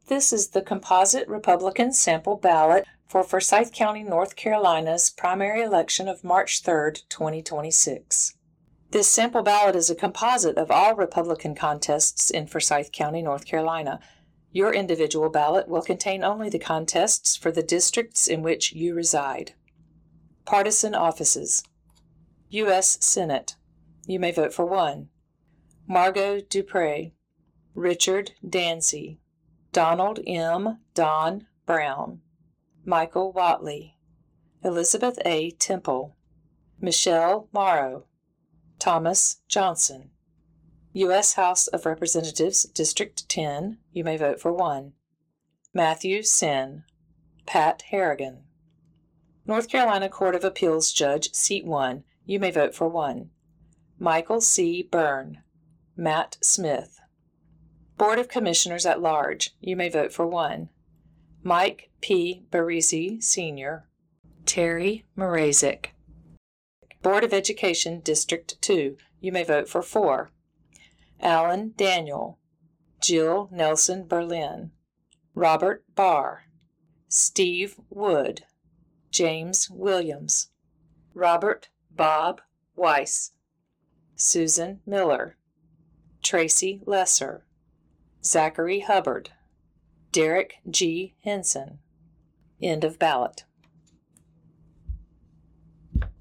This is the composite Republican sample ballot for Forsyth County, North Carolina's primary election of March 3rd, 2026. This sample ballot is a composite of all Republican contests in Forsyth County, North Carolina. Your individual ballot will contain only the contests for the districts in which you reside. Partisan offices. U.S. Senate. You may vote for 1. Margot Dupree, Richard Dancy, Donald M. Don Brown, Michael Watley, Elizabeth A. Temple, Michelle Morrow, Thomas Johnson. U.S. House of Representatives, District 10, you may vote for 1. Matthew Senn, Pat Harrigan. North Carolina Court of Appeals Judge, Seat 1, you may vote for 1. Michael C. Byrne, Matt Smith. Board of Commissioners at Large, you may vote for 1. Mike P. Barisi, Sr., Terry Mrazek. Board of Education, District 2, you may vote for 4. Alan Daniel, Jill Nelson Berlin, Robert Barr, Steve Wood, James Williams, Robert Bob Weiss, Susan Miller, Tracy Lesser, Zachary Hubbard, Derek G. Henson. End of ballot.